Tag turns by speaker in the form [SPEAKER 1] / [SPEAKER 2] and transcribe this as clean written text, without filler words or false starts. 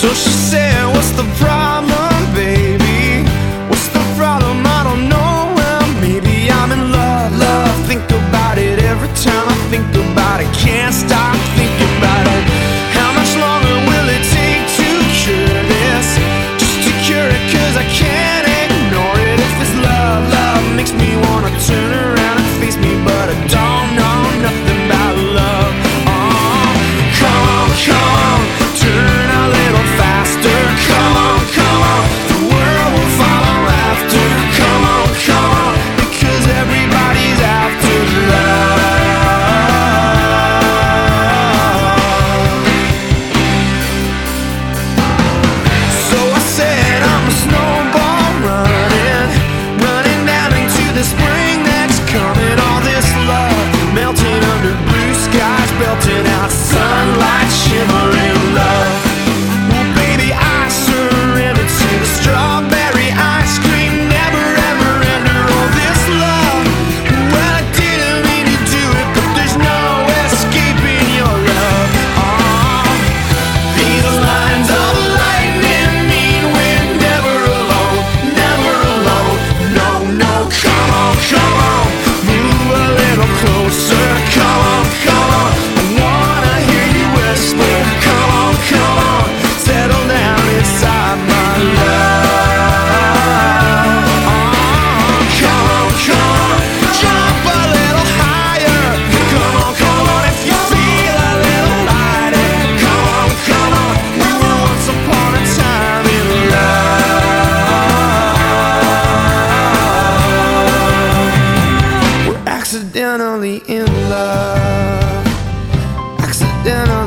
[SPEAKER 1] So she said, what's the problem, baby? What's the problem? I don't know. Well, maybe I'm in love, love. Think about it every time I think about it. Can't stop thinking about it. How much longer will it take to cure this? Just to cure it, 'cause I can't ignore it. If it's love, love makes me wanna turn around and face me, but I don't know nothing about love. Come on, come on, turn a little faster. Come on, come on, the world will follow after. Come on, because everybody's after love. So I said I'm a snowball running down into the spring that's coming. All this love melting under blue skies, belting out sunlight, shimmering love. Well, baby, I surrender to the strawberry ice cream, never ever ender. All this love, well, I didn't mean to do it, but there's no escaping your love. These lines of lightning mean we're never alone, never alone. No, no, come on, move a little closer. Come on, I wanna hear you whisper. Come on, settle down inside my love. Come on, jump a little higher. Come on, if you feel a little lighter. Come on, we were once upon a time in love. We're accidentally in love. Accidentally